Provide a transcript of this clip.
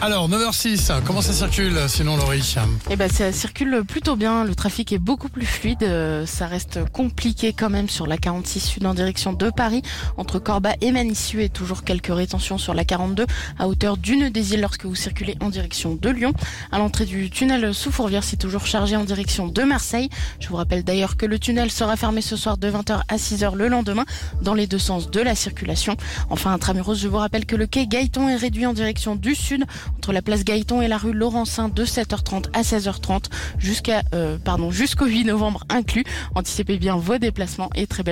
Alors, 9h06, comment ça circule sinon, Laurie? Eh ben, ça circule plutôt bien. Le trafic est beaucoup plus fluide. Ça reste compliqué quand même sur la 46 sud en direction de Paris, entre Corba et Manissu, et toujours quelques rétentions sur la 42 à hauteur du Nœud des Îles lorsque vous circulez en direction de Lyon. À l'entrée du tunnel sous Fourvière, c'est toujours chargé en direction de Marseille. Je vous rappelle d'ailleurs que le tunnel sera fermé ce soir de 20h à 6h le lendemain dans les deux sens de la circulation. Enfin, intramuros, je vous rappelle que le quai Gaëton est réduit en direction du sud entre la place Gaëton et la rue Laurencin de 7h30 à 16h30 jusqu'au 8 novembre inclus. Anticipez bien vos déplacements et très belle